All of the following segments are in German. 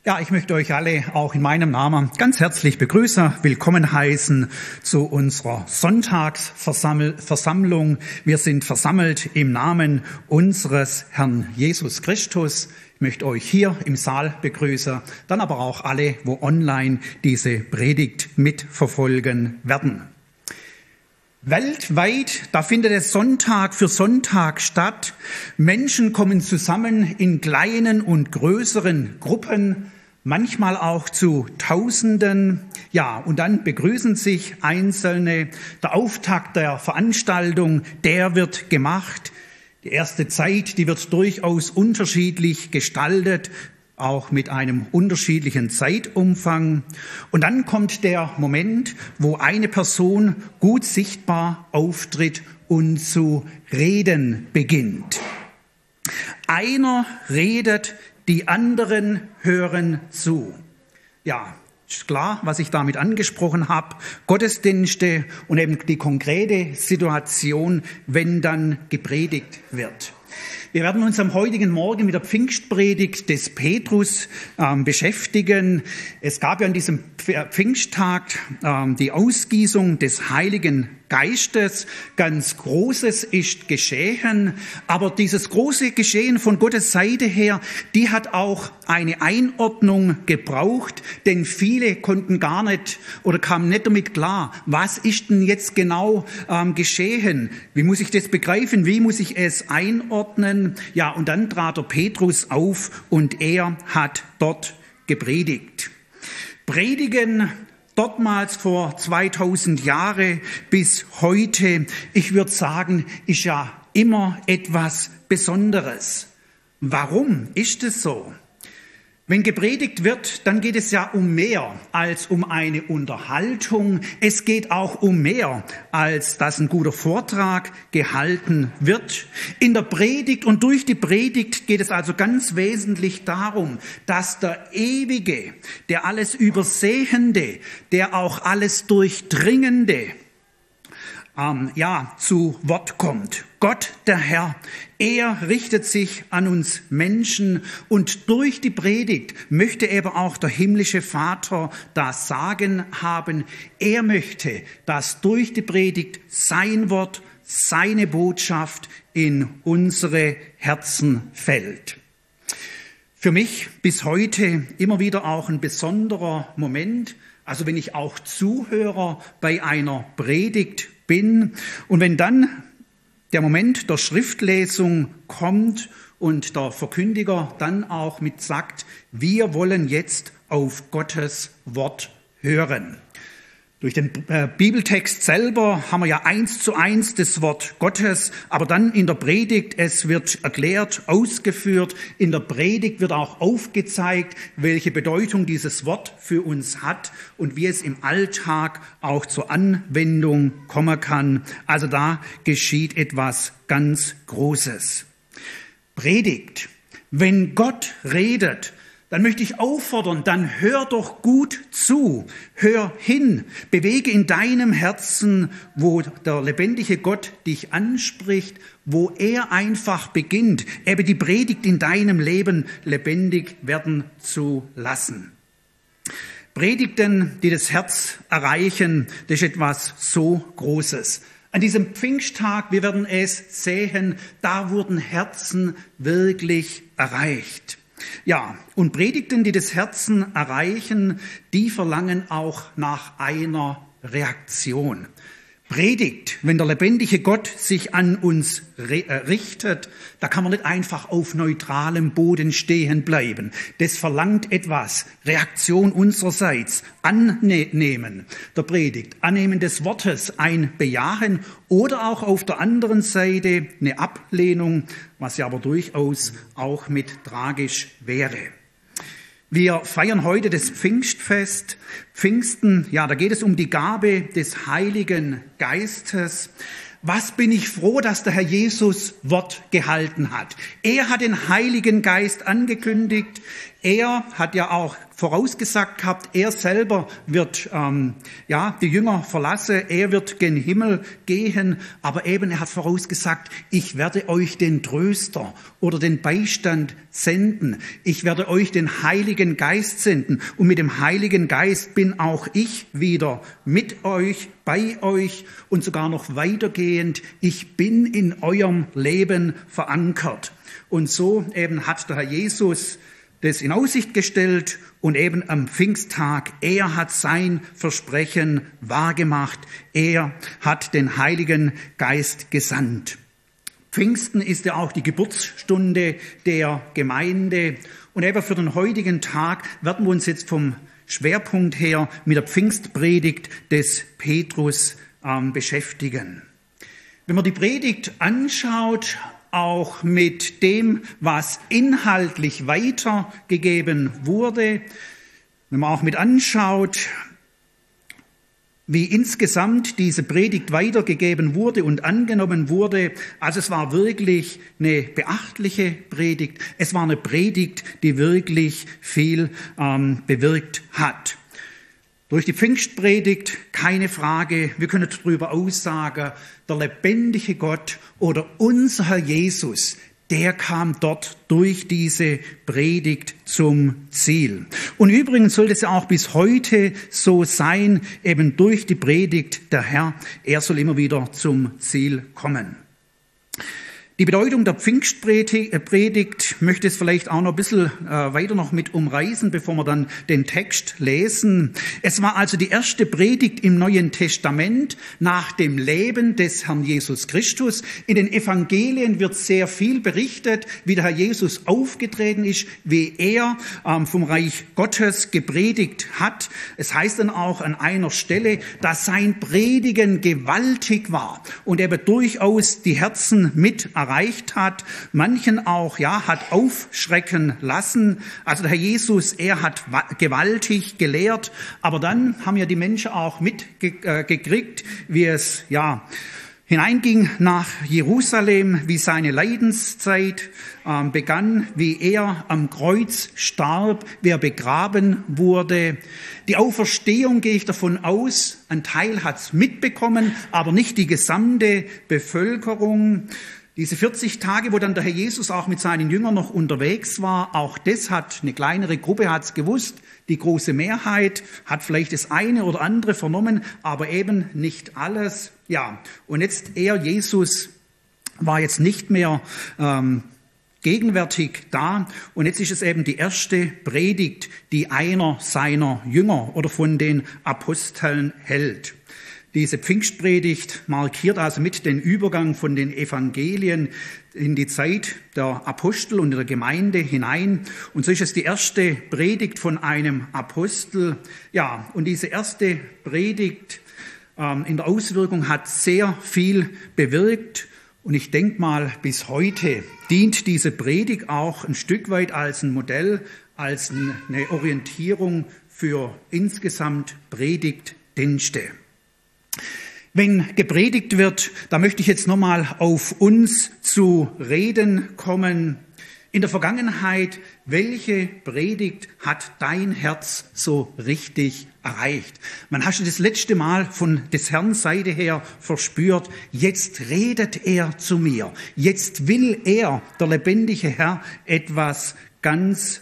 Ja, ich möchte euch alle auch in meinem Namen ganz herzlich begrüßen, willkommen heißen zu unserer Sonntagsversammlung. Wir sind versammelt im Namen unseres Herrn Jesus Christus. Ich möchte euch hier im Saal begrüßen, dann aber auch alle, wo online diese Predigt mitverfolgen werden. Weltweit, da findet es Sonntag für Sonntag statt. Menschen kommen zusammen in kleinen und größeren Gruppen, manchmal auch zu Tausenden. Ja, und dann begrüßen sich Einzelne. Der Auftakt der Veranstaltung, der wird gemacht. Die erste Zeit, die wird durchaus unterschiedlich gestaltet, auch mit einem unterschiedlichen Zeitumfang. Und dann kommt der Moment, wo eine Person gut sichtbar auftritt und zu reden beginnt. Einer redet, die anderen hören zu. Ja, ist klar, was ich damit angesprochen habe. Gottesdienste und eben die konkrete Situation, wenn dann gepredigt wird. Wir werden uns am heutigen Morgen mit der Pfingstpredigt des Petrus beschäftigen. Es gab ja an diesem Pfingsttag die Ausgießung des Heiligen Geistes. Ganz Großes ist geschehen, aber dieses große Geschehen von Gottes Seite her, die hat auch eine Einordnung gebraucht, denn viele konnten gar nicht oder kamen nicht damit klar, was ist denn jetzt genau geschehen? Wie muss ich das begreifen? Wie muss ich es einordnen? Ja, und dann trat der Petrus auf und er hat dort gepredigt. Predigen dortmals vor 2000 Jahre bis heute, ich würde sagen, ist ja immer etwas Besonderes. Warum ist es so? Wenn gepredigt wird, dann geht es ja um mehr als um eine Unterhaltung. Es geht auch um mehr, als dass ein guter Vortrag gehalten wird. In der Predigt und durch die Predigt geht es also ganz wesentlich darum, dass der Ewige, der alles Übersehende, der auch alles Durchdringende, zu Wort kommt. Gott, der Herr, er richtet sich an uns Menschen und durch die Predigt möchte eben auch der himmlische Vater das Sagen haben. Er möchte, dass durch die Predigt sein Wort, seine Botschaft in unsere Herzen fällt. Für mich bis heute immer wieder auch ein besonderer Moment, also wenn ich auch Zuhörer bei einer Predigt bin und wenn dann der Moment der Schriftlesung kommt und der Verkündiger dann auch mit sagt, wir wollen jetzt auf Gottes Wort hören. Durch den Bibeltext selber haben wir ja 1:1 das Wort Gottes, aber dann in der Predigt, es wird erklärt, ausgeführt, in der Predigt wird auch aufgezeigt, welche Bedeutung dieses Wort für uns hat und wie es im Alltag auch zur Anwendung kommen kann. Also da geschieht etwas ganz Großes. Predigt. Wenn Gott redet, dann möchte ich auffordern, dann hör doch gut zu, hör hin, bewege in deinem Herzen, wo der lebendige Gott dich anspricht, wo er einfach beginnt, eben die Predigt in deinem Leben lebendig werden zu lassen. Predigten, die das Herz erreichen, das ist etwas so Großes. An diesem Pfingsttag, wir werden es sehen, da wurden Herzen wirklich erreicht. Ja, und Predigten, die das Herzen erreichen, die verlangen auch nach einer Reaktion. Predigt, wenn der lebendige Gott sich an uns richtet, da kann man nicht einfach auf neutralem Boden stehen bleiben. Das verlangt etwas, Reaktion unsererseits, Annehmen der Predigt, Annehmen des Wortes, ein Bejahen oder auch auf der anderen Seite eine Ablehnung, was ja aber durchaus auch mit tragisch wäre. Wir feiern heute das Pfingstfest. Pfingsten, ja, da geht es um die Gabe des Heiligen Geistes. Was bin ich froh, dass der Herr Jesus Wort gehalten hat. Er hat den Heiligen Geist angekündigt. Er hat ja auch vorausgesagt gehabt, er selber wird die Jünger verlassen, er wird gen Himmel gehen, aber eben er hat vorausgesagt, ich werde euch den Tröster oder den Beistand senden. Ich werde euch den Heiligen Geist senden und mit dem Heiligen Geist bin auch ich wieder mit euch, bei euch und sogar noch weitergehend. Ich bin in eurem Leben verankert. Und so eben hat der Herr Jesus das in Aussicht gestellt und eben am Pfingsttag, er hat sein Versprechen wahrgemacht. Er hat den Heiligen Geist gesandt. Pfingsten ist ja auch die Geburtsstunde der Gemeinde. Und eben für den heutigen Tag werden wir uns jetzt vom Schwerpunkt her mit der Pfingstpredigt des Petrus beschäftigen. Wenn man die Predigt anschaut, auch mit dem, was inhaltlich weitergegeben wurde, wenn man auch mit anschaut, wie insgesamt diese Predigt weitergegeben wurde und angenommen wurde. Also es war wirklich eine beachtliche Predigt. Es war eine Predigt, die wirklich viel bewirkt hat. Durch die Pfingstpredigt, keine Frage, wir können darüber aussagen, der lebendige Gott oder unser Herr Jesus, der kam dort durch diese Predigt zum Ziel. Und übrigens soll es ja auch bis heute so sein, eben durch die Predigt der Herr, er soll immer zum Ziel kommen. Die Bedeutung der Pfingstpredigt möchte ich vielleicht auch noch ein bisschen weiter noch mit umreißen, bevor wir dann den Text lesen. Es war also die erste Predigt im Neuen Testament nach dem Leben des Herrn Jesus Christus. In den Evangelien wird sehr viel berichtet, wie der Herr Jesus aufgetreten ist, wie er vom Reich Gottes gepredigt hat. Es heißt dann auch an einer Stelle, dass sein Predigen gewaltig war und er durchaus die Herzen mit erreicht hat, manchen auch hat aufschrecken lassen. Also der Herr Jesus, er hat gewaltig gelehrt, aber dann haben ja die Menschen auch mitgekriegt, wie es hineinging nach Jerusalem, wie seine Leidenszeit begann, wie er am Kreuz starb, wie er begraben wurde. Die Auferstehung gehe ich davon aus, ein Teil hat's mitbekommen, aber nicht die gesamte Bevölkerung. Diese 40 Tage, wo dann der Herr Jesus auch mit seinen Jüngern noch unterwegs war, auch das hat eine kleinere Gruppe hat's gewusst. Die große Mehrheit hat vielleicht das eine oder andere vernommen, aber eben nicht alles. Ja, und jetzt Jesus war jetzt nicht mehr gegenwärtig da. Und jetzt ist es eben die erste Predigt, die einer seiner Jünger oder von den Aposteln hält. Diese Pfingstpredigt markiert also mit den Übergang von den Evangelien in die Zeit der Apostel und der Gemeinde hinein. Und so ist es die erste Predigt von einem Apostel. Ja, und diese erste Predigt in der Auswirkung hat sehr viel bewirkt. Und ich denke mal, bis heute dient diese Predigt auch ein Stück weit als ein Modell, als eine Orientierung für insgesamt Predigtdienste. Wenn gepredigt wird, da möchte ich jetzt nochmal auf uns zu reden kommen. In der Vergangenheit, welche Predigt hat dein Herz so richtig erreicht? Wann hast du das letzte Mal von des Herrn Seite her verspürt, jetzt redet er zu mir, jetzt will er, der lebendige Herr, etwas ganz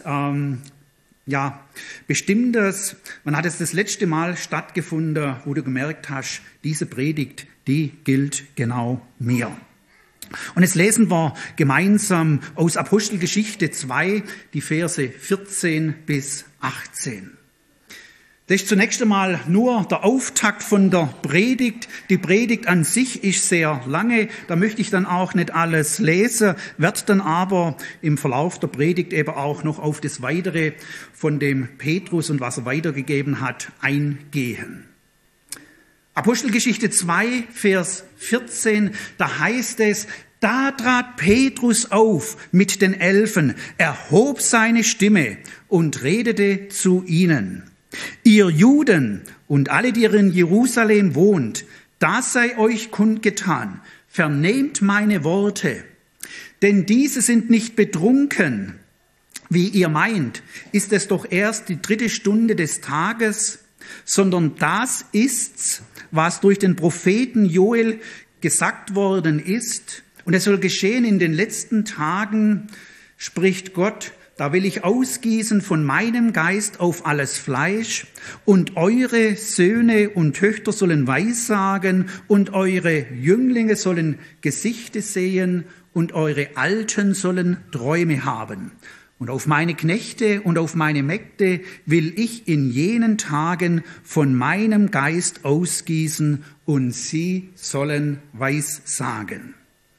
Bestimmtes. Wann hat es das letzte Mal stattgefunden, wo du gemerkt hast, diese Predigt, die gilt genau mir? Und jetzt lesen wir gemeinsam aus Apostelgeschichte 2, die Verse 14 bis 18. Das ist zunächst einmal nur der Auftakt von der Predigt. Die Predigt an sich ist sehr lange, da möchte ich dann auch nicht alles lesen, werde dann aber im Verlauf der Predigt eben auch noch auf das Weitere von dem Petrus und was er weitergegeben hat, eingehen. Apostelgeschichte 2, Vers 14, da heißt es, da trat Petrus auf mit den 11, erhob seine Stimme und redete zu ihnen. Ihr Juden und alle, die in Jerusalem wohnt, das sei euch kundgetan, vernehmt meine Worte. Denn diese sind nicht betrunken, wie ihr meint, ist es doch erst die 3. Stunde des Tages, sondern das ist's, was durch den Propheten Joel gesagt worden ist. Und es soll geschehen in den letzten Tagen, spricht Gott, da will ich ausgießen von meinem Geist auf alles Fleisch, und eure Söhne und Töchter sollen Weissagen, und eure Jünglinge sollen Gesichter sehen, und eure Alten sollen Träume haben. Und auf meine Knechte und auf meine Mägde will ich in jenen Tagen von meinem Geist ausgießen, und sie sollen Weissagen.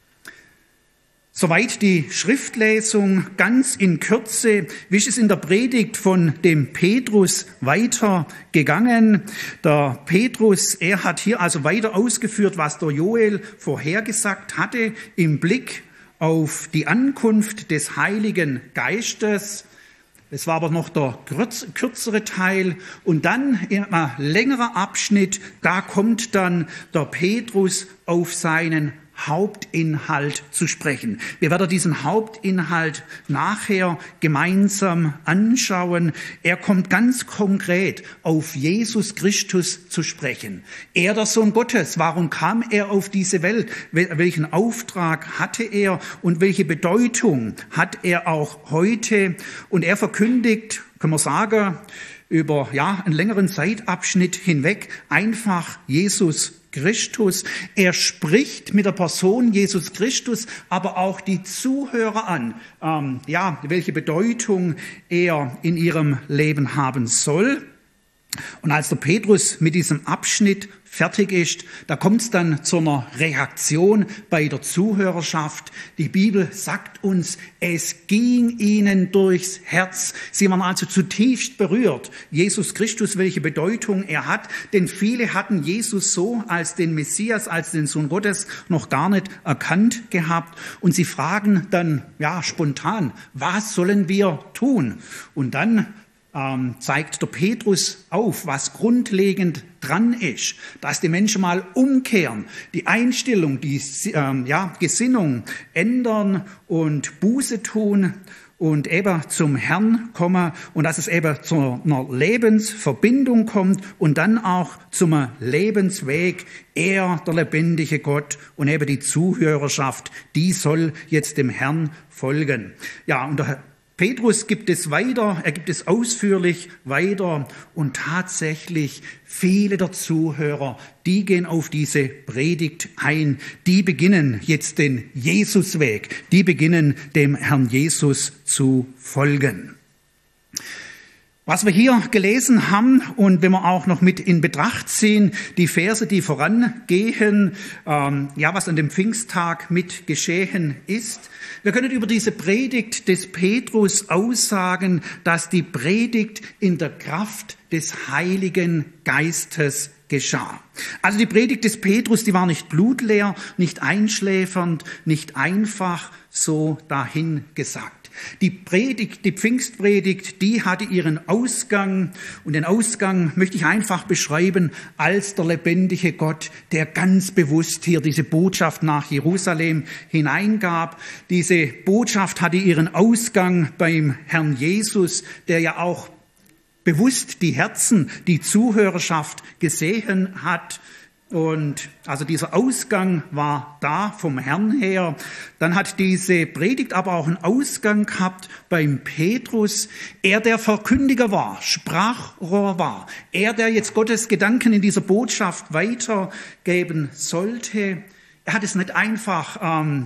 Soweit die Schriftlesung. Ganz in Kürze, wie ist es in der Predigt von dem Petrus weitergegangen? Der Petrus, er hat hier also weiter ausgeführt, was der Joel vorhergesagt hatte, im Blick auf die Ankunft des Heiligen Geistes. Es war aber noch der kürzere Teil. Und dann in einem längeren Abschnitt, da kommt dann der Petrus auf seinen Hauptinhalt zu sprechen. Wir werden diesen Hauptinhalt nachher gemeinsam anschauen. Er kommt ganz konkret auf Jesus Christus zu sprechen. Er, der Sohn Gottes, warum kam er auf diese Welt? Welchen Auftrag hatte er und welche Bedeutung hat er auch heute? Und er verkündigt, können wir sagen, über einen längeren Zeitabschnitt hinweg einfach Jesus Christus. Er spricht mit der Person Jesus Christus, aber auch die Zuhörer an, welche Bedeutung er in ihrem Leben haben soll. Und als der Petrus mit diesem Abschnitt fertig ist, da kommt es dann zu einer Reaktion bei der Zuhörerschaft. Die Bibel sagt uns, es ging ihnen durchs Herz. Sie waren also zutiefst berührt. Jesus Christus, welche Bedeutung er hat, denn viele hatten Jesus so als den Messias, als den Sohn Gottes noch gar nicht erkannt gehabt. Und sie fragen dann spontan, was sollen wir tun? Und dann zeigt der Petrus auf, was grundlegend dran ist, dass die Menschen mal umkehren, die Einstellung, die Gesinnung ändern und Buße tun und eben zum Herrn kommen und dass es eben zu einer Lebensverbindung kommt und dann auch zum Lebensweg. Er, der lebendige Gott und eben die Zuhörerschaft, die soll jetzt dem Herrn folgen. Ja, und der Petrus gibt es weiter, er gibt es ausführlich weiter und tatsächlich viele der Zuhörer, die gehen auf diese Predigt ein, die beginnen jetzt den Jesusweg, die beginnen dem Herrn Jesus zu folgen. Was wir hier gelesen haben und wenn wir auch noch mit in Betracht ziehen, die Verse, die vorangehen, was an dem Pfingsttag mit geschehen ist. Wir können über diese Predigt des Petrus aussagen, dass die Predigt in der Kraft des Heiligen Geistes geschah. Also die Predigt des Petrus, die war nicht blutleer, nicht einschläfernd, nicht einfach so dahingesagt. Die Pfingstpredigt, die hatte ihren Ausgang und den Ausgang möchte ich einfach beschreiben als der lebendige Gott, der ganz bewusst hier diese Botschaft nach Jerusalem hineingab. Diese Botschaft hatte ihren Ausgang beim Herrn Jesus, der ja auch bewusst die Herzen, die Zuhörerschaft gesehen hat. Und also dieser Ausgang war da vom Herrn her. Dann hat diese Predigt aber auch einen Ausgang gehabt beim Petrus. Er, der Verkündiger war, Sprachrohr war. Er, der jetzt Gottes Gedanken in dieser Botschaft weitergeben sollte. Er hat es nicht einfach,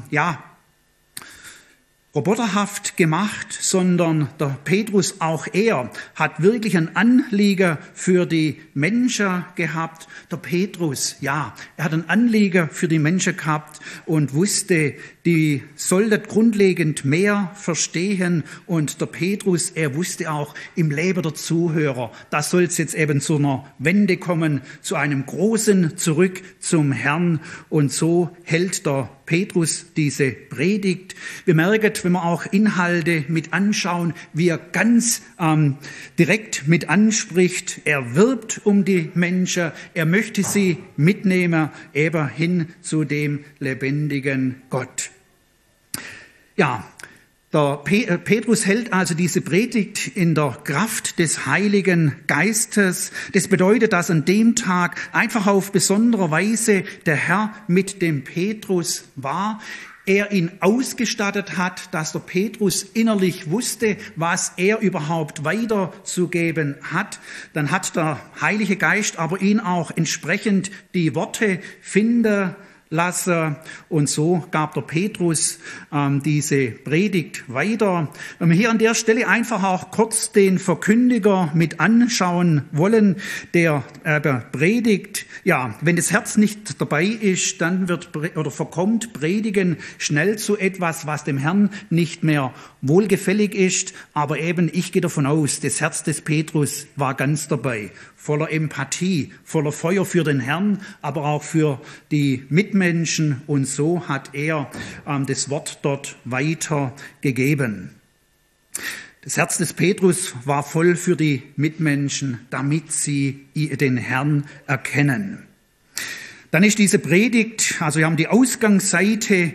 roboterhaft gemacht, sondern der Petrus, auch er, hat wirklich ein Anliegen für die Menschen gehabt. Der Petrus, er hat ein Anliegen für die Menschen gehabt und wusste, die sollten grundlegend mehr verstehen. Und der Petrus, er wusste auch im Leben der Zuhörer, da soll es jetzt eben zu einer Wende kommen, zu einem großen Zurück zum Herrn. Und so hält der Petrus diese Predigt. Wir merken, wenn wir auch Inhalte mit anschauen, wie er ganz direkt mit anspricht. Er wirbt um die Menschen, er möchte sie mitnehmen, eben hin zu dem lebendigen Gott. Ja, Der Petrus hält also diese Predigt in der Kraft des Heiligen Geistes. Das bedeutet, dass an dem Tag einfach auf besondere Weise der Herr mit dem Petrus war. Er ihn ausgestattet hat, dass der Petrus innerlich wusste, was er überhaupt weiterzugeben hat. Dann hat der Heilige Geist aber ihn auch entsprechend die Worte finden lassen. Und so gab der Petrus diese Predigt weiter. Wenn wir hier an der Stelle einfach auch kurz den Verkündiger mit anschauen wollen, der predigt. Ja, wenn das Herz nicht dabei ist, dann verkommt Predigen schnell zu etwas, was dem Herrn nicht mehr wohlgefällig ist. Aber eben, ich gehe davon aus, das Herz des Petrus war ganz dabei. Voller Empathie, voller Feuer für den Herrn, aber auch für die Mitmenschen. Und so hat er das Wort dort weitergegeben. Das Herz des Petrus war voll für die Mitmenschen, damit sie den Herrn erkennen. Dann ist diese Predigt, also wir haben die Ausgangsseite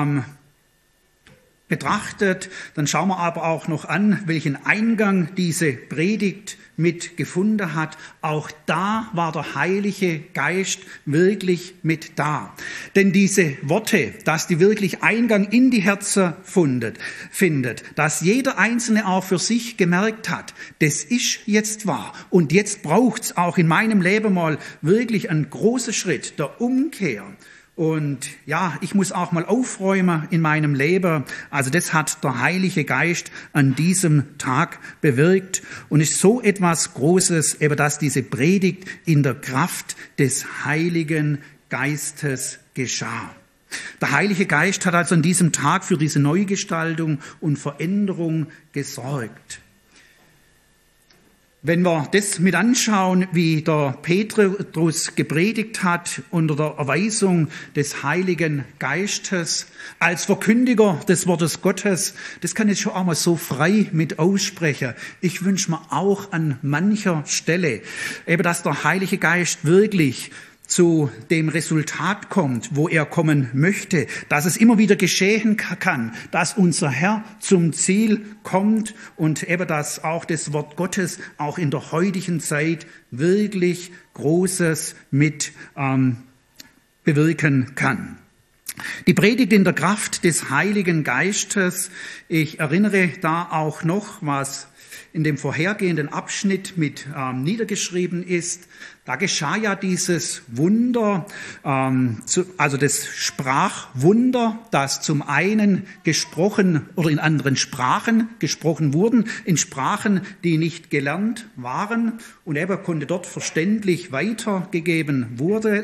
betrachtet, dann schauen wir aber auch noch an, welchen Eingang diese Predigt mit gefunden hat. Auch da war der Heilige Geist wirklich mit da. Denn diese Worte, dass die wirklich Eingang in die Herzen findet, dass jeder Einzelne auch für sich gemerkt hat, das ist jetzt wahr. Und jetzt braucht's auch in meinem Leben mal wirklich einen großen Schritt der Umkehr. Und ja, ich muss auch mal aufräumen in meinem Leben. Also das hat der Heilige Geist an diesem Tag bewirkt und ist so etwas Großes, eben dass diese Predigt in der Kraft des Heiligen Geistes geschah. Der Heilige Geist hat also an diesem Tag für diese Neugestaltung und Veränderung gesorgt. Wenn wir das mit anschauen, wie der Petrus gepredigt hat unter der Erweisung des Heiligen Geistes, als Verkündiger des Wortes Gottes, das kann ich schon auch mal so frei mit aussprechen. Ich wünsche mir auch an mancher Stelle, eben dass der Heilige Geist wirklich zu dem Resultat kommt, wo er kommen möchte, dass es immer wieder geschehen kann, dass unser Herr zum Ziel kommt und eben, dass auch das Wort Gottes auch in der heutigen Zeit wirklich Großes mit bewirken kann. Die Predigt in der Kraft des Heiligen Geistes, ich erinnere da auch noch, was in dem vorhergehenden Abschnitt mit niedergeschrieben ist. Da geschah ja dieses Wunder, also das Sprachwunder, das zum einen gesprochen oder in anderen Sprachen gesprochen wurden, in Sprachen, die nicht gelernt waren, und er konnte dort verständlich weitergegeben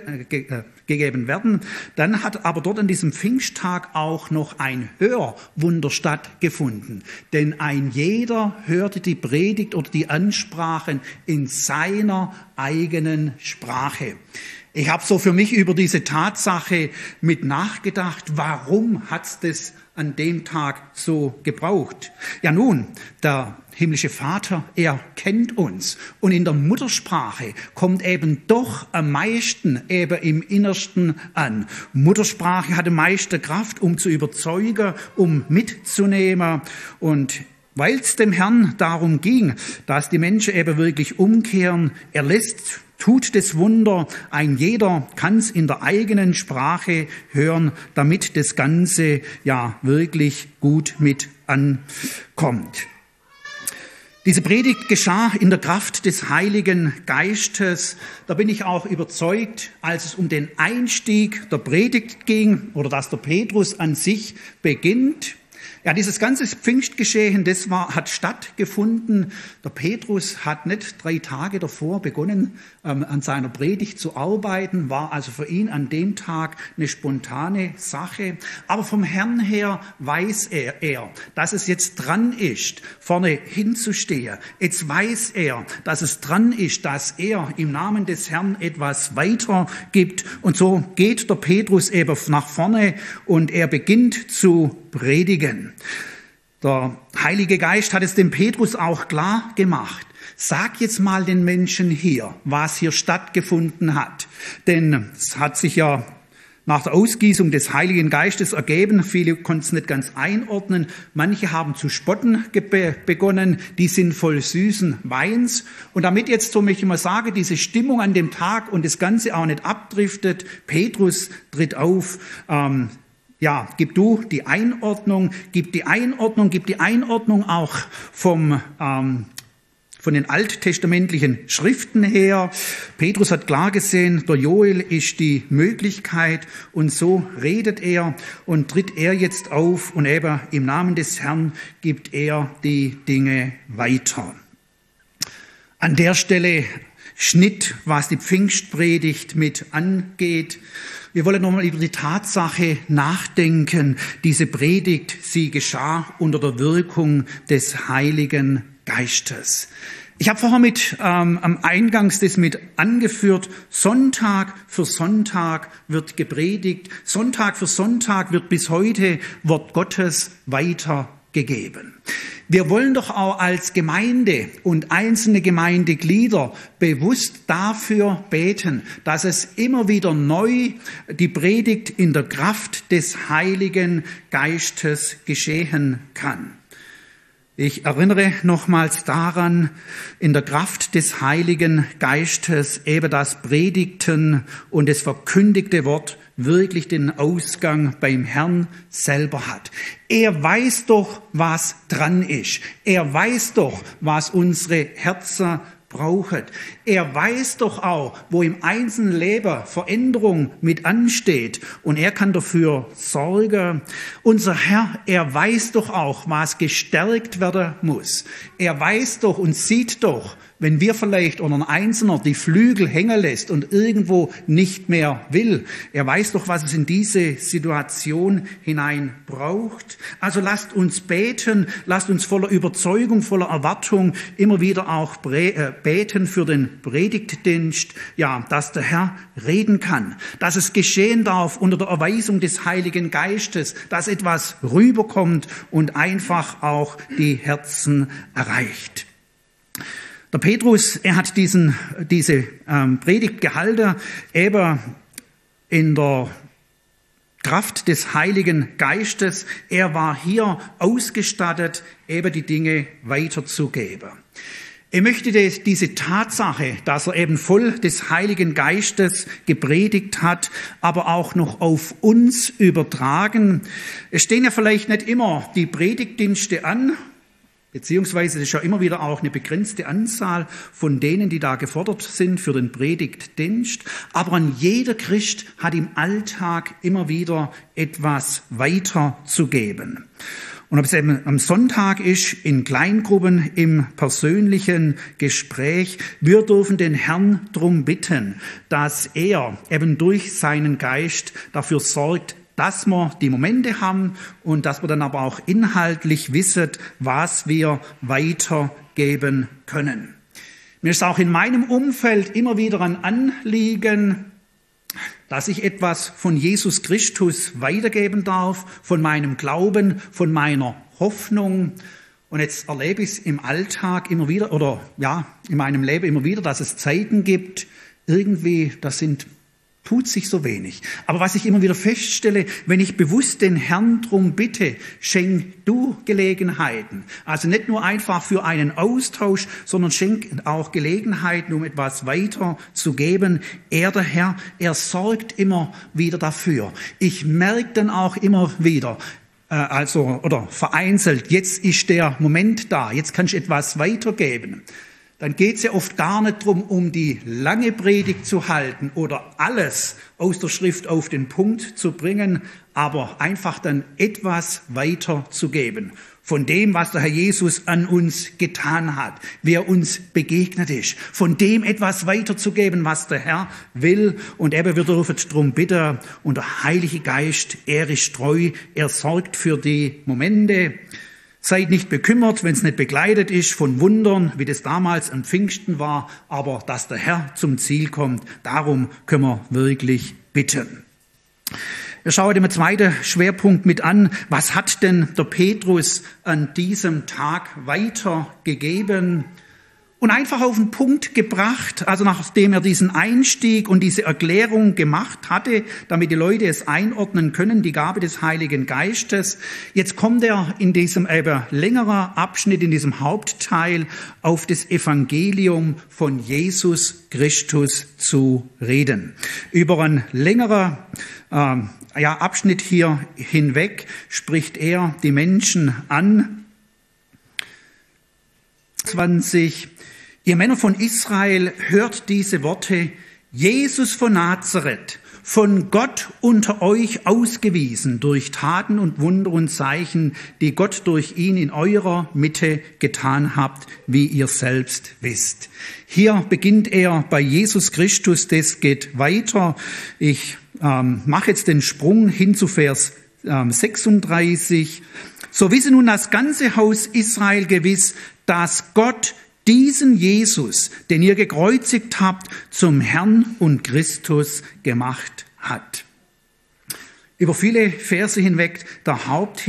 werden. Dann hat aber dort an diesem Pfingsttag auch noch ein Hörwunder stattgefunden, denn ein jeder hörte die Predigt oder die Ansprachen in seiner eigenen Sprache. Ich habe so für mich über diese Tatsache mit nachgedacht, warum hat's das an dem Tag so gebraucht? Ja nun, der himmlische Vater, er kennt uns und in der Muttersprache kommt eben doch am meisten eben im Innersten an. Muttersprache hat die meiste Kraft, um zu überzeugen, um mitzunehmen, und weil es dem Herrn darum ging, dass die Menschen eben wirklich umkehren, tut das Wunder, ein jeder kann es in der eigenen Sprache hören, damit das Ganze ja wirklich gut mit ankommt. Diese Predigt geschah in der Kraft des Heiligen Geistes. Da bin ich auch überzeugt, als es um den Einstieg der Predigt ging oder dass der Petrus an sich beginnt. Ja, dieses ganze Pfingstgeschehen, hat stattgefunden. Der Petrus hat nicht 3 Tage davor begonnen, an seiner Predigt zu arbeiten, war also für ihn an dem Tag eine spontane Sache. Aber vom Herrn her weiß er, dass es jetzt dran ist, vorne hinzustehen. Jetzt weiß er, dass es dran ist, dass er im Namen des Herrn etwas weitergibt. Und so geht der Petrus eben nach vorne und er beginnt zu predigen. Der Heilige Geist hat es dem Petrus auch klar gemacht. Sag jetzt mal den Menschen hier, was hier stattgefunden hat. Denn es hat sich ja nach der Ausgießung des Heiligen Geistes ergeben. Viele konnten es nicht ganz einordnen. Manche haben zu spotten begonnen. Die sind voll süßen Weins. Und damit jetzt, so möchte ich mal sagen, diese Stimmung an dem Tag und das Ganze auch nicht abdriftet, Petrus tritt auf. Gib du die Einordnung, gib die Einordnung auch von den alttestamentlichen Schriften her. Petrus hat klar gesehen, der Joel ist die Möglichkeit und so redet er und tritt er jetzt auf und eben im Namen des Herrn gibt er die Dinge weiter. An der Stelle Schnitt, was die Pfingstpredigt mit angeht. Wir wollen nochmal über die Tatsache nachdenken. Diese Predigt, sie geschah unter der Wirkung des Heiligen Geistes. Ich habe vorher am Eingangs das mit angeführt. Sonntag für Sonntag wird gepredigt. Sonntag für Sonntag wird bis heute Wort Gottes weitergegeben. Wir wollen doch auch als Gemeinde und einzelne Gemeindeglieder bewusst dafür beten, dass es immer wieder neu die Predigt in der Kraft des Heiligen Geistes geschehen kann. Ich erinnere nochmals daran, in der Kraft des Heiligen Geistes eben das Predigten und das verkündigte Wort wirklich den Ausgang beim Herrn selber hat. Er weiß doch, was dran ist. Er weiß doch, was unsere Herzen brauchen. Er weiß doch auch, wo im einzelnen Leben Veränderung mit ansteht. Und er kann dafür sorgen. Unser Herr, er weiß doch auch, was gestärkt werden muss. Er weiß doch und sieht doch, wenn wir vielleicht oder ein Einzelner die Flügel hängen lässt und irgendwo nicht mehr will. Er weiß doch, was es in diese Situation hinein braucht. Also lasst uns beten, lasst uns voller Überzeugung, voller Erwartung immer wieder auch beten für den Predigtdienst, dass der Herr reden kann, dass es geschehen darf unter der Erweisung des Heiligen Geistes, dass etwas rüberkommt und einfach auch die Herzen erreicht. Der Petrus, er hat diese Predigt gehalten, eben in der Kraft des Heiligen Geistes. Er war hier ausgestattet, eben die Dinge weiterzugeben. Ich möchte diese Tatsache, dass er eben voll des Heiligen Geistes gepredigt hat, aber auch noch auf uns übertragen. Es stehen ja vielleicht nicht immer die Predigtdienste an, beziehungsweise es ist ja immer wieder auch eine begrenzte Anzahl von denen, die da gefordert sind für den Predigtdienst. Aber an jeder Christ hat im Alltag immer wieder etwas weiterzugeben. Und ob es eben am Sonntag ist, in Kleingruppen, im persönlichen Gespräch, wir dürfen den Herrn darum bitten, dass er eben durch seinen Geist dafür sorgt, dass wir die Momente haben und dass wir dann aber auch inhaltlich wissen, was wir weitergeben können. Mir ist auch in meinem Umfeld immer wieder ein Anliegen, dass ich etwas von Jesus Christus weitergeben darf, von meinem Glauben, von meiner Hoffnung. Und jetzt erlebe ich es im Alltag immer wieder, in meinem Leben immer wieder, dass es Zeiten gibt, irgendwie, tut sich so wenig. Aber was ich immer wieder feststelle, wenn ich bewusst den Herrn drum bitte, schenk du Gelegenheiten. Also nicht nur einfach für einen Austausch, sondern schenk auch Gelegenheiten, um etwas weiterzugeben. Er, der Herr, er sorgt immer wieder dafür. Ich merke dann auch immer wieder, vereinzelt, jetzt ist der Moment da, jetzt kann ich etwas weitergeben. Dann geht es ja oft gar nicht darum, um die lange Predigt zu halten oder alles aus der Schrift auf den Punkt zu bringen, aber einfach dann etwas weiterzugeben von dem, was der Herr Jesus an uns getan hat, wer uns begegnet ist, von dem etwas weiterzugeben, was der Herr will. Und eben, wir dürfen darum bitten, und der Heilige Geist, er ist treu, er sorgt für die Momente. Seid nicht bekümmert, wenn es nicht begleitet ist von Wundern, wie das damals am Pfingsten war, aber dass der Herr zum Ziel kommt, darum können wir wirklich bitten. Wir schauen den zweiten Schwerpunkt mit an. Was hat denn der Petrus an diesem Tag weitergegeben? und einfach auf den Punkt gebracht, also nachdem er diesen Einstieg und diese Erklärung gemacht hatte, damit die Leute es einordnen können, die Gabe des Heiligen Geistes. Jetzt kommt er in diesem längeren Abschnitt, in diesem Hauptteil auf das Evangelium von Jesus Christus zu reden. Über einen längeren Abschnitt hier hinweg spricht er die Menschen an. 20. Ihr Männer von Israel, hört diese Worte: Jesus von Nazareth, von Gott unter euch ausgewiesen durch Taten und Wunder und Zeichen, die Gott durch ihn in eurer Mitte getan habt, wie ihr selbst wisst. Hier beginnt er bei Jesus Christus, das geht weiter. Ich mache jetzt den Sprung hin zu Vers 36. So wisse nun das ganze Haus Israel gewiss, dass Gott diesen Jesus, den ihr gekreuzigt habt, zum Herrn und Christus gemacht hat. Über viele Verse hinweg der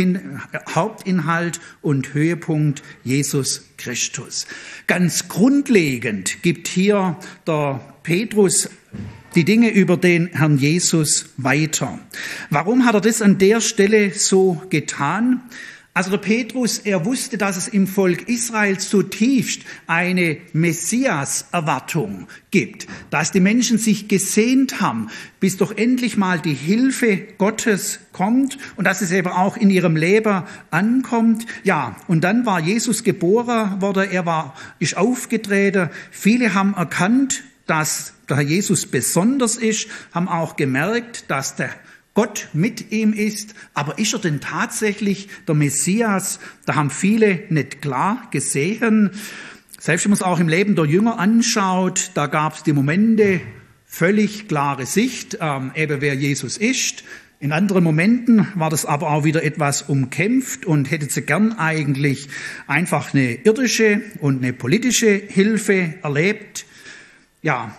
Hauptinhalt und Höhepunkt Jesus Christus. Ganz grundlegend gibt hier der Petrus die Dinge über den Herrn Jesus weiter. Warum hat er das an der Stelle so getan? Also der Petrus, er wusste, dass es im Volk Israel zutiefst eine Messias-Erwartung gibt, dass die Menschen sich gesehnt haben, bis doch endlich mal die Hilfe Gottes kommt und dass es eben auch in ihrem Leben ankommt. Ja, und dann war Jesus geboren worden, ist aufgetreten. Viele haben erkannt, dass der Herr Jesus besonders ist, haben auch gemerkt, dass der Gott mit ihm ist, aber ist er denn tatsächlich der Messias? Da haben viele nicht klar gesehen. Selbst wenn man es auch im Leben der Jünger anschaut, da gab es die Momente, völlig klare Sicht, eben wer Jesus ist. In anderen Momenten war das aber auch wieder etwas umkämpft und hätte sie gern eigentlich einfach eine irdische und eine politische Hilfe erlebt. Ja,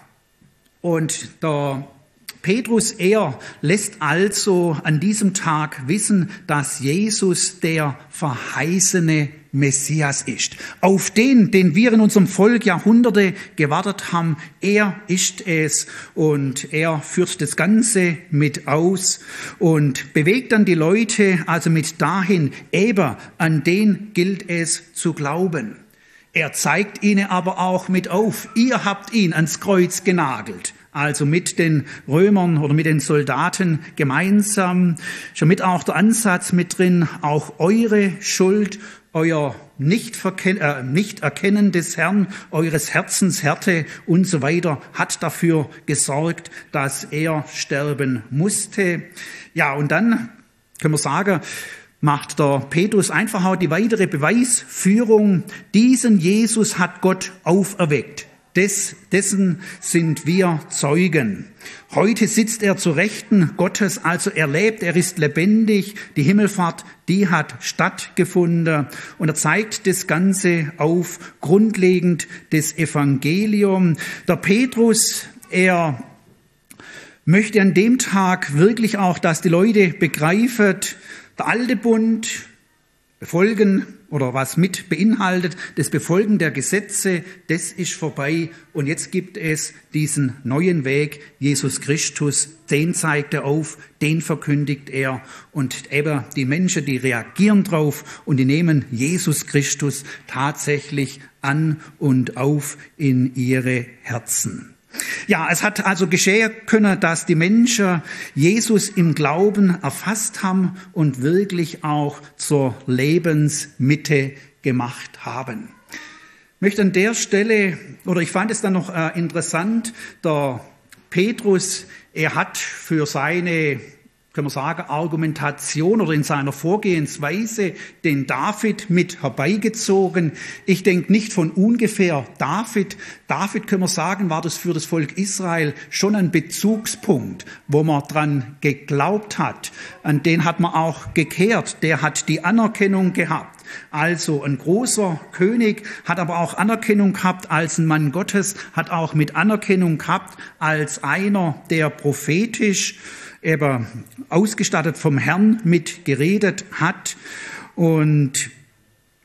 und der Petrus, er lässt also an diesem Tag wissen, dass Jesus der verheißene Messias ist. Auf den wir in unserem Volk Jahrhunderte gewartet haben, er ist es und er führt das Ganze mit aus und bewegt dann die Leute also mit dahin, eben an den gilt es zu glauben. Er zeigt ihnen aber auch mit auf, ihr habt ihn ans Kreuz genagelt. Also mit den Römern oder mit den Soldaten gemeinsam, schon mit auch der Ansatz mit drin, auch eure Schuld, euer Nicht-Erkennen des Herrn, eures Herzens Härte und so weiter, hat dafür gesorgt, dass er sterben musste. Ja, und dann können wir sagen, macht der Petrus einfach auch die weitere Beweisführung, diesen Jesus hat Gott auferweckt. Dessen sind wir Zeugen. Heute sitzt er zur Rechten Gottes, also er lebt, er ist lebendig. Die Himmelfahrt, die hat stattgefunden. Und er zeigt das Ganze auf, grundlegend das Evangelium. Der Petrus, er möchte an dem Tag wirklich auch, dass die Leute begreifen, der alte Bund, befolgen oder was mit beinhaltet, das Befolgen der Gesetze, das ist vorbei und jetzt gibt es diesen neuen Weg, Jesus Christus, den zeigt er auf, den verkündigt er und eben die Menschen, die reagieren drauf und die nehmen Jesus Christus tatsächlich an und auf in ihre Herzen. Ja, es hat also geschehen können, dass die Menschen Jesus im Glauben erfasst haben und wirklich auch zur Lebensmitte gemacht haben. Ich möchte an der Stelle, oder ich fand es dann noch interessant, der Petrus, er hat für seine, können wir sagen, Argumentation oder in seiner Vorgehensweise den David mit herbeigezogen. Ich denke nicht von ungefähr David. David, können wir sagen, war das für das Volk Israel schon ein Bezugspunkt, wo man dran geglaubt hat. An den hat man auch gekehrt. Der hat die Anerkennung gehabt. Also ein großer König, hat aber auch Anerkennung gehabt als ein Mann Gottes, hat auch mit Anerkennung gehabt als einer, der prophetisch eben ausgestattet vom Herrn mit geredet hat. Und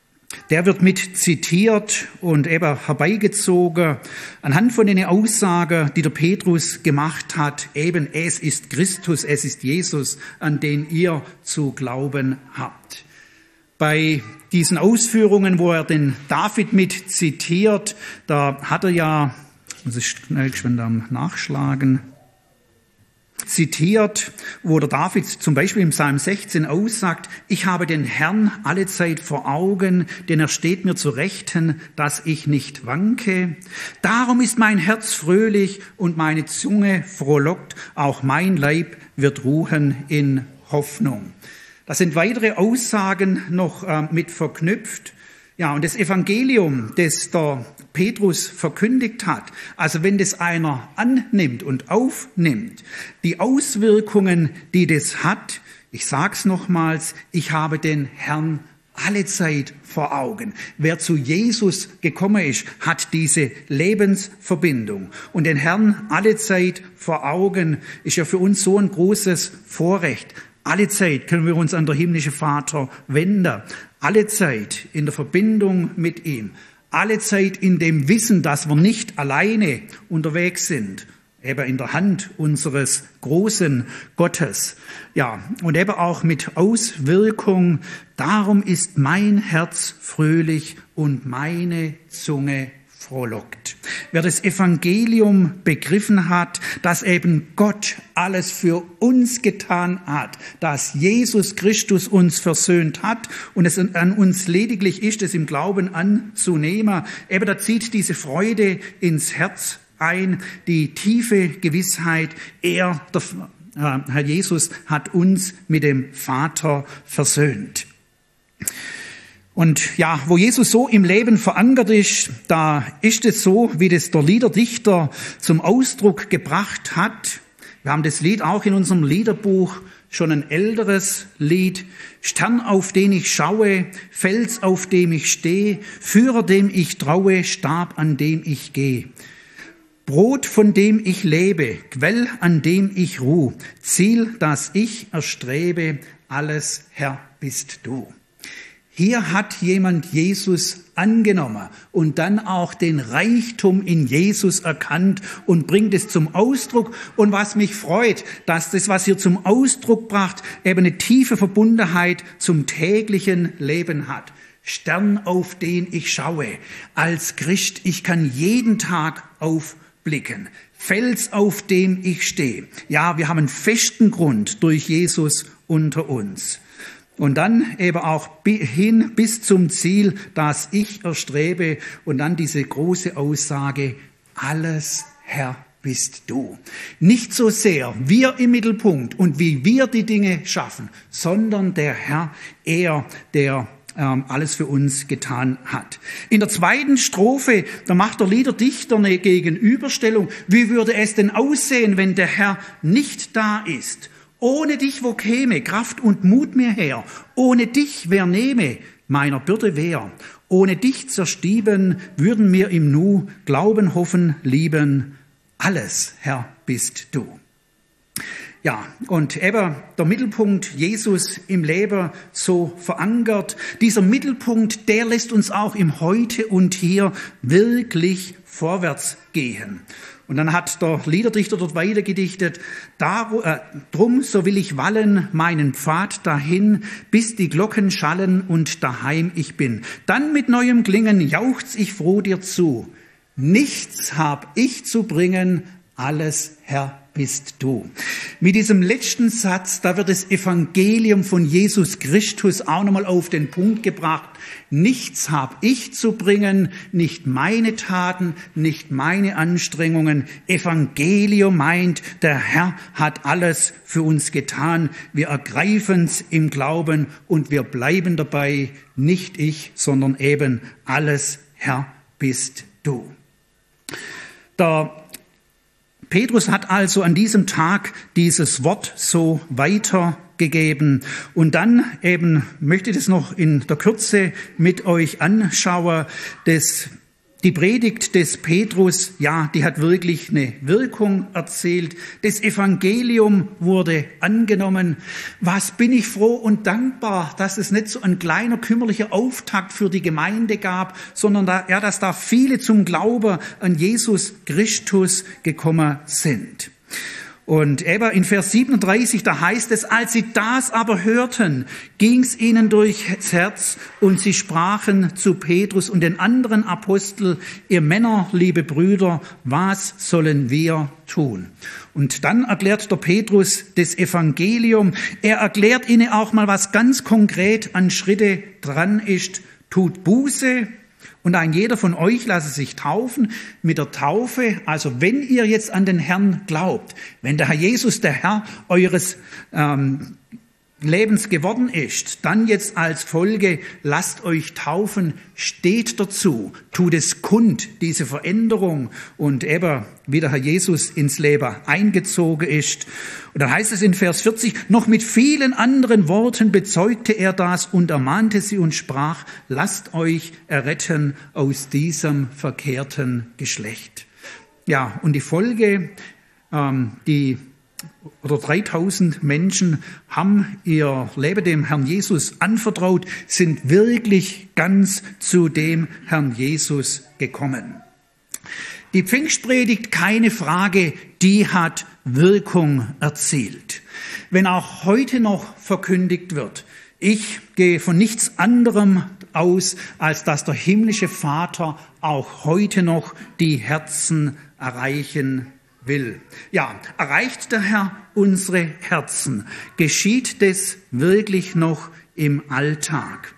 der wird mit zitiert und eben herbeigezogen anhand von den Aussagen, die der Petrus gemacht hat, eben es ist Christus, es ist Jesus, an den ihr zu glauben habt. Bei diesen Ausführungen, wo er den David mit zitiert, da hat er ja, muss ich schnell nachschlagen, zitiert, wo der David zum Beispiel im Psalm 16 aussagt, ich habe den Herrn allezeit vor Augen, denn er steht mir zu Rechten, dass ich nicht wanke. Darum ist mein Herz fröhlich und meine Zunge frohlockt, auch mein Leib wird ruhen in Hoffnung. Da sind weitere Aussagen noch mit verknüpft. Ja, und das Evangelium, das der Petrus verkündigt hat, also wenn das einer annimmt und aufnimmt, die Auswirkungen, die das hat, ich sag's nochmals, ich habe den Herrn allezeit vor Augen. Wer zu Jesus gekommen ist, hat diese Lebensverbindung. Und den Herrn allezeit vor Augen ist ja für uns so ein großes Vorrecht. Alle Zeit können wir uns an der himmlische Vater wenden. Alle Zeit in der Verbindung mit ihm. Alle Zeit in dem Wissen, dass wir nicht alleine unterwegs sind. Eben in der Hand unseres großen Gottes. Ja, und eben auch mit Auswirkung. Darum ist mein Herz fröhlich und meine Zunge frohlockt. Wer das Evangelium begriffen hat, dass eben Gott alles für uns getan hat, dass Jesus Christus uns versöhnt hat und es an uns lediglich ist, es im Glauben anzunehmen, eben da zieht diese Freude ins Herz ein, die tiefe Gewissheit, Herr Jesus hat uns mit dem Vater versöhnt. Und ja, wo Jesus so im Leben verankert ist, da ist es so, wie das der Liederdichter zum Ausdruck gebracht hat. Wir haben das Lied auch in unserem Liederbuch, schon ein älteres Lied. Stern, auf den ich schaue, Fels, auf dem ich stehe, Führer, dem ich traue, Stab, an dem ich gehe. Brot, von dem ich lebe, Quell, an dem ich ruh, Ziel, das ich erstrebe, alles, Herr, bist du. Hier hat jemand Jesus angenommen und dann auch den Reichtum in Jesus erkannt und bringt es zum Ausdruck. Und was mich freut, dass das, was hier zum Ausdruck bracht, eben eine tiefe Verbundenheit zum täglichen Leben hat. Stern, auf den ich schaue. Als Christ, ich kann jeden Tag aufblicken. Fels, auf dem ich stehe. Ja, wir haben einen festen Grund durch Jesus unter uns. Und dann eben auch hin bis zum Ziel, das ich erstrebe. Und dann diese große Aussage, alles, Herr, bist du. Nicht so sehr wir im Mittelpunkt und wie wir die Dinge schaffen, sondern der Herr, er, der alles für uns getan hat. In der zweiten Strophe, da macht der Liederdichter eine Gegenüberstellung. Wie würde es denn aussehen, wenn der Herr nicht da ist? Ohne dich, wo käme Kraft und Mut mir her? Ohne dich, wer nehme meiner Bürde wehr? Ohne dich zerstieben, würden mir im Nu glauben, hoffen, lieben. Alles, Herr, bist du. Ja, und eben der Mittelpunkt Jesus im Leben so verankert. Dieser Mittelpunkt, der lässt uns auch im Heute und Hier wirklich vorwärts gehen. Und dann hat der Liederdichter dort weiter gedichtet, drum so will ich wallen meinen Pfad dahin, bis die Glocken schallen und daheim ich bin. Dann mit neuem Klingen jauchz ich froh dir zu. Nichts hab ich zu bringen, alles, Herr, bist du. Mit diesem letzten Satz, da wird das Evangelium von Jesus Christus auch nochmal auf den Punkt gebracht. Nichts habe ich zu bringen, nicht meine Taten, nicht meine Anstrengungen. Evangelium meint, der Herr hat alles für uns getan. Wir ergreifen es im Glauben und wir bleiben dabei. Nicht ich, sondern eben alles, Herr, bist du. Der Petrus hat also an diesem Tag dieses Wort so weitergegeben. Und dann eben möchte ich das noch in der Kürze mit euch anschauen. Das Die Predigt des Petrus, ja, die hat wirklich eine Wirkung erzielt. Das Evangelium wurde angenommen. Was bin ich froh und dankbar, dass es nicht so ein kleiner kümmerlicher Auftakt für die Gemeinde gab, sondern dass da viele zum Glauben an Jesus Christus gekommen sind. Und eben in Vers 37, da heißt es, als sie das aber hörten, ging's ihnen durchs Herz und sie sprachen zu Petrus und den anderen Apostel, ihr Männer, liebe Brüder, was sollen wir tun? Und dann erklärt der Petrus das Evangelium. Er erklärt ihnen auch mal, was ganz konkret an Schritte dran ist. Tut Buße. Und ein jeder von euch lasse sich taufen mit der Taufe. Also wenn ihr jetzt an den Herrn glaubt, wenn der Herr Jesus der Herr eures Lebens geworden ist, dann jetzt als Folge, lasst euch taufen, steht dazu, tut es kund, diese Veränderung und eben, wie der Herr Jesus ins Leben eingezogen ist. Und dann heißt es in Vers 40, noch mit vielen anderen Worten bezeugte er das und ermahnte sie und sprach, lasst euch erretten aus diesem verkehrten Geschlecht. Ja, und die Folge, 3000 Menschen haben ihr Leben dem Herrn Jesus anvertraut, sind wirklich ganz zu dem Herrn Jesus gekommen. Die Pfingstpredigt, keine Frage, die hat Wirkung erzielt. Wenn auch heute noch verkündigt wird, ich gehe von nichts anderem aus, als dass der himmlische Vater auch heute noch die Herzen erreichen will. Ja, erreicht der Herr unsere Herzen? Geschieht das wirklich noch im Alltag?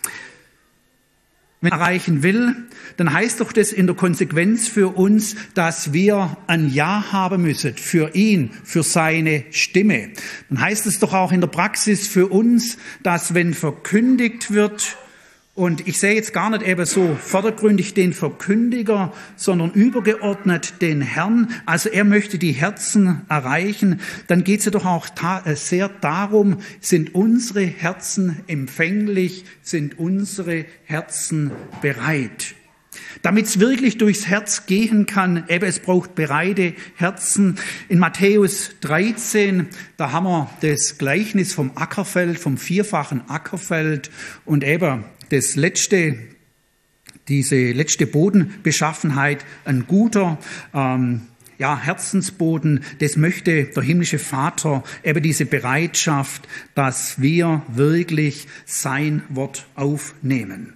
Wenn er erreichen will, dann heißt doch das in der Konsequenz für uns, dass wir ein Ja haben müssen für ihn, für seine Stimme. Dann heißt es doch auch in der Praxis für uns, dass wenn verkündigt wird, und ich sehe jetzt gar nicht eben so vordergründig den Verkündiger, sondern übergeordnet den Herrn. Also er möchte die Herzen erreichen. Dann geht es ja doch auch sehr darum, sind unsere Herzen empfänglich, sind unsere Herzen bereit. Damit es wirklich durchs Herz gehen kann, eben es braucht bereite Herzen. In Matthäus 13, da haben wir das Gleichnis vom Ackerfeld, vom vierfachen Ackerfeld und eben diese letzte Bodenbeschaffenheit, ein guter Herzensboden, das möchte der himmlische Vater, eben diese Bereitschaft, dass wir wirklich sein Wort aufnehmen.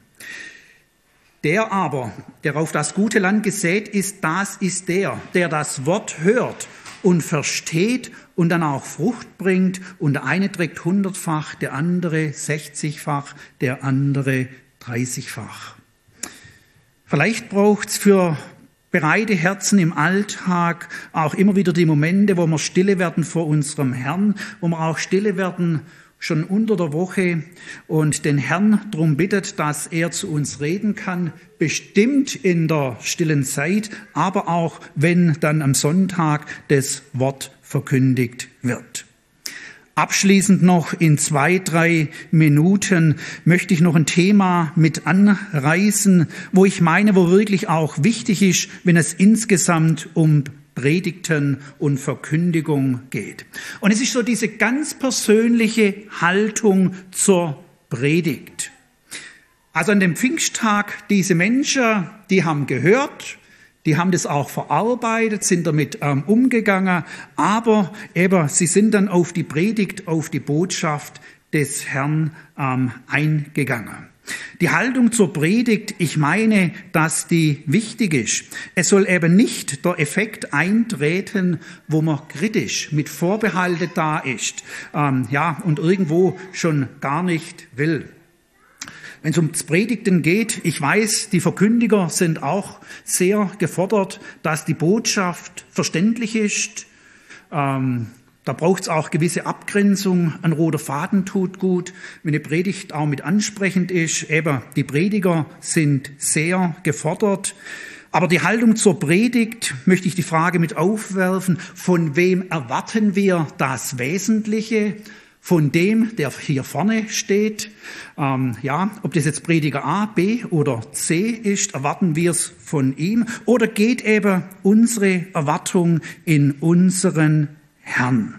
Der aber, der auf das gute Land gesät ist, das ist der das Wort hört und versteht und dann auch Frucht bringt. Und der eine trägt 100-fach, der andere 60-fach, der andere 30-fach. Vielleicht braucht es für bereite Herzen im Alltag auch immer wieder die Momente, wo wir stille werden vor unserem Herrn, wo wir auch stille werden schon unter der Woche und den Herrn darum bittet, dass er zu uns reden kann, bestimmt in der stillen Zeit, aber auch wenn dann am Sonntag das Wort verkündigt wird. Abschließend noch in 2-3 Minuten möchte ich noch ein Thema mit anreißen, wo ich meine, wo wirklich auch wichtig ist, wenn es insgesamt um Predigten und Verkündigung geht. Und es ist so diese ganz persönliche Haltung zur Predigt. Also an dem Pfingsttag, diese Menschen, die haben gehört, die haben das auch verarbeitet, sind damit umgegangen, aber eben, sie sind dann auf die Predigt, auf die Botschaft des Herrn eingegangen. Die Haltung zur Predigt, ich meine, dass die wichtig ist. Es soll eben nicht der Effekt eintreten, wo man kritisch mit Vorbehalte da ist, und irgendwo schon gar nicht will. Wenn es ums Predigten geht, ich weiß, die Verkündiger sind auch sehr gefordert, dass die Botschaft verständlich ist. Da braucht es auch gewisse Abgrenzung. Ein roter Faden tut gut, wenn eine Predigt auch mit ansprechend ist. Eben, die Prediger sind sehr gefordert. Aber die Haltung zur Predigt möchte ich die Frage mit aufwerfen, von wem erwarten wir das Wesentliche? von dem, der hier vorne steht. Ob das jetzt Prediger A, B oder C ist, erwarten wir es von ihm. Oder geht eben unsere Erwartung in unseren Herrn?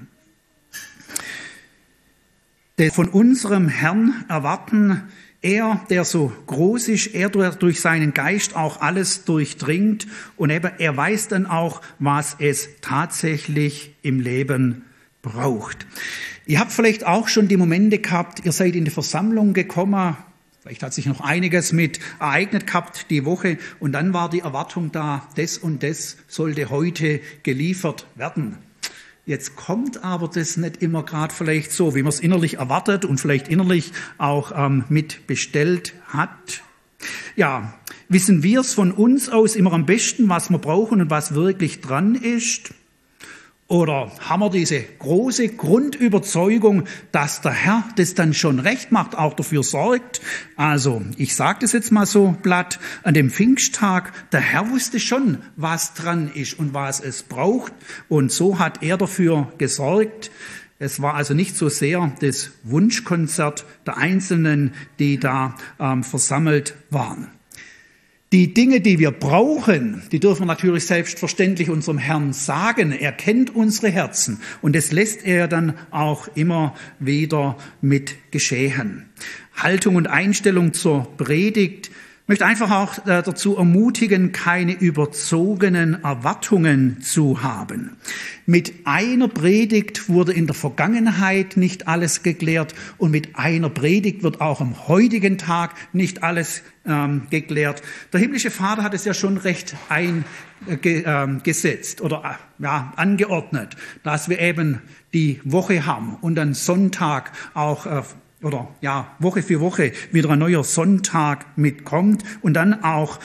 Denn von unserem Herrn erwarten er, der so groß ist, er durch seinen Geist auch alles durchdringt und eben er weiß dann auch, was es tatsächlich im Leben braucht. Ihr habt vielleicht auch schon die Momente gehabt, ihr seid in die Versammlung gekommen, vielleicht hat sich noch einiges mit ereignet gehabt die Woche und dann war die Erwartung da, das und das sollte heute geliefert werden. Jetzt kommt aber das nicht immer gerade vielleicht so, wie man es innerlich erwartet und vielleicht innerlich auch mit bestellt hat. Ja, wissen wir es von uns aus immer am besten, was wir brauchen und was wirklich dran ist? Oder haben wir diese große Grundüberzeugung, dass der Herr das dann schon recht macht, auch dafür sorgt? Also, ich sage das jetzt mal so platt, an dem Pfingsttag, der Herr wusste schon, was dran ist und was es braucht. Und so hat er dafür gesorgt. Es war also nicht so sehr das Wunschkonzert der Einzelnen, die da versammelt waren. Die Dinge, die wir brauchen, die dürfen wir natürlich selbstverständlich unserem Herrn sagen. Er kennt unsere Herzen und das lässt er dann auch immer wieder mit geschehen. Haltung und Einstellung zur Predigt. Ich möchte einfach auch dazu ermutigen, keine überzogenen Erwartungen zu haben. Mit einer Predigt wurde in der Vergangenheit nicht alles geklärt und mit einer Predigt wird auch am heutigen Tag nicht alles geklärt. Der himmlische Vater hat es ja schon recht eingesetzt oder angeordnet, dass wir eben die Woche haben und dann Sonntag auch Woche für Woche wieder ein neuer Sonntag mitkommt und dann auch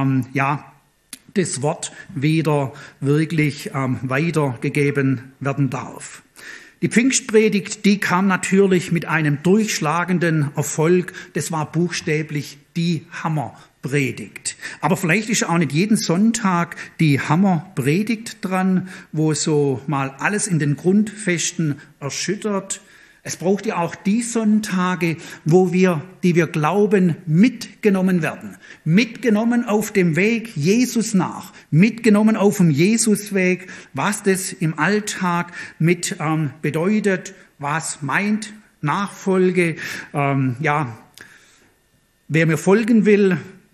das Wort wieder wirklich weitergegeben werden darf. Die Pfingstpredigt, die kam natürlich mit einem durchschlagenden Erfolg. Das war buchstäblich die Hammerpredigt. Aber vielleicht ist auch nicht jeden Sonntag die Hammerpredigt dran, wo so mal alles in den Grundfesten erschüttert. Es braucht ja auch die Sonntage, die wir glauben, mitgenommen werden. Mitgenommen auf dem Weg Jesus nach. Mitgenommen auf dem Jesusweg, was das im Alltag mit bedeutet, was meint Nachfolge, wer mir folgen will,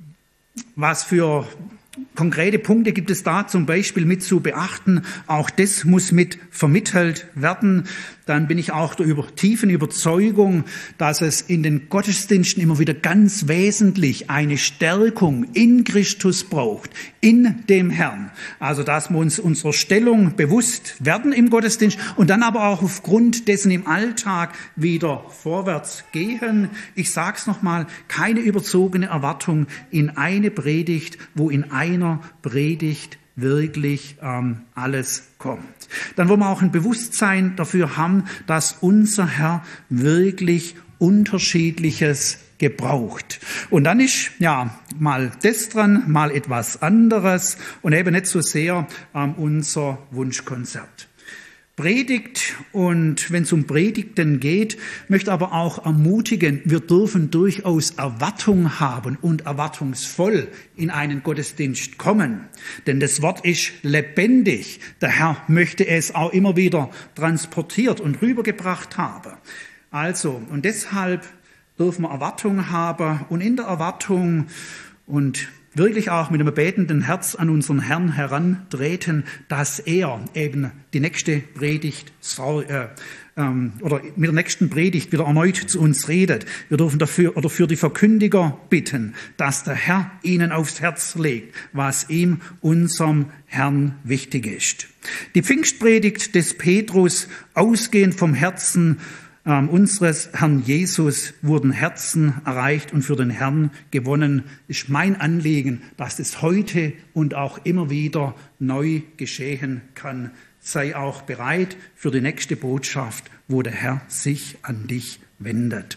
was für konkrete Punkte gibt es da zum Beispiel mit zu beachten. Auch das muss mit vermittelt werden. Dann bin ich auch der tiefen Überzeugung, dass es in den Gottesdiensten immer wieder ganz wesentlich eine Stärkung in Christus braucht, in dem Herrn. Also, dass wir uns unserer Stellung bewusst werden im Gottesdienst und dann aber auch aufgrund dessen im Alltag wieder vorwärts gehen. Ich sage es nochmal, keine überzogene Erwartung in eine Predigt, wo in einer Predigt wirklich alles kommt. Dann wollen wir auch ein Bewusstsein dafür haben, dass unser Herr wirklich Unterschiedliches gebraucht. Und dann ist mal das dran, mal etwas anderes und eben nicht so sehr unser Wunschkonzert. Predigt und wenn es um Predigten geht, möchte aber auch ermutigen, wir dürfen durchaus Erwartung haben und erwartungsvoll in einen Gottesdienst kommen. Denn das Wort ist lebendig. Der Herr möchte es auch immer wieder transportiert und rübergebracht haben. Also, und deshalb dürfen wir Erwartung haben und in der Erwartung und wirklich auch mit einem betenden Herz an unseren Herrn herantreten, dass er eben die nächste Predigt oder mit der nächsten Predigt wieder erneut zu uns redet. Wir dürfen dafür oder für die Verkündiger bitten, dass der Herr ihnen aufs Herz legt, was ihm, unserem Herrn, wichtig ist. Die Pfingstpredigt des Petrus, ausgehend vom Herzen unseres Herrn Jesus, wurden Herzen erreicht und für den Herrn gewonnen. Ist mein Anliegen, dass das heute und auch immer wieder neu geschehen kann. Sei auch bereit für die nächste Botschaft, wo der Herr sich an dich wendet.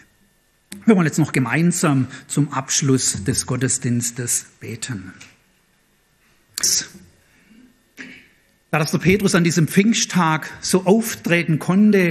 Wir wollen jetzt noch gemeinsam zum Abschluss des Gottesdienstes beten. Da dass der Petrus an diesem Pfingsttag so auftreten konnte,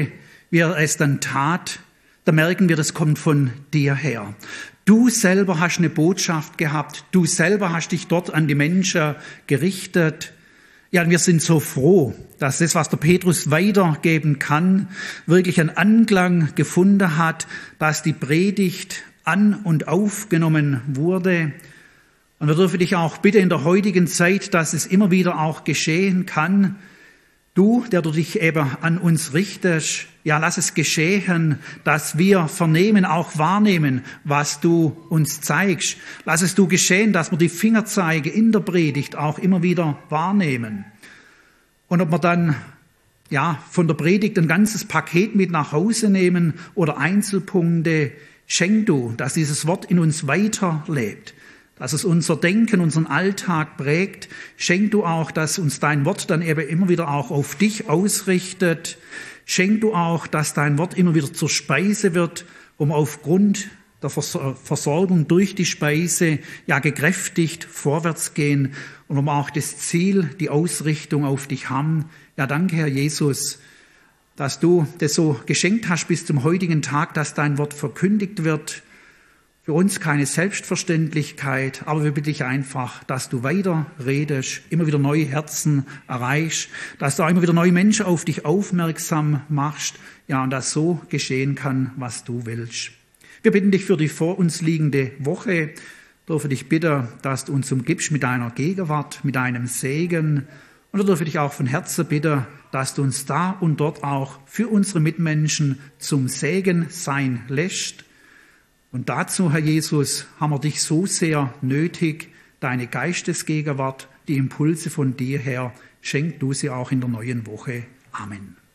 wie er es dann tat, da merken wir, das kommt von dir her. Du selber hast eine Botschaft gehabt. Du selber hast dich dort an die Menschen gerichtet. Ja, und wir sind so froh, dass das, was der Petrus weitergeben kann, wirklich einen Anklang gefunden hat, dass die Predigt an- und aufgenommen wurde. Und wir dürfen dich auch bitten in der heutigen Zeit, dass es immer wieder auch geschehen kann. Du, der du dich eben an uns richtest, ja, lass es geschehen, dass wir vernehmen, auch wahrnehmen, was du uns zeigst. Lass es du geschehen, dass wir die Fingerzeige in der Predigt auch immer wieder wahrnehmen. Und ob wir dann, ja, von der Predigt ein ganzes Paket mit nach Hause nehmen oder Einzelpunkte, schenk du, dass dieses Wort in uns weiterlebt. Dass es unser Denken, unseren Alltag prägt. Schenk du auch, dass uns dein Wort dann eben immer wieder auch auf dich ausrichtet. Schenk du auch, dass dein Wort immer wieder zur Speise wird, um aufgrund der Versorgung durch die Speise ja gekräftigt vorwärts gehen und um auch das Ziel, die Ausrichtung auf dich haben. Ja, danke, Herr Jesus, dass du das so geschenkt hast bis zum heutigen Tag, dass dein Wort verkündigt wird. Für uns keine Selbstverständlichkeit, aber wir bitten dich einfach, dass du weiter redest, immer wieder neue Herzen erreichst, dass du auch immer wieder neue Menschen auf dich aufmerksam machst, ja, und dass so geschehen kann, was du willst. Wir bitten dich für die vor uns liegende Woche, dürfen dich bitten, dass du uns umgibst mit deiner Gegenwart, mit deinem Segen, und wir dürfen dich auch von Herzen bitten, dass du uns da und dort auch für unsere Mitmenschen zum Segen sein lässt. Und dazu, Herr Jesus, haben wir dich so sehr nötig, deine Geistesgegenwart, die Impulse von dir her, schenk du sie auch in der neuen Woche. Amen.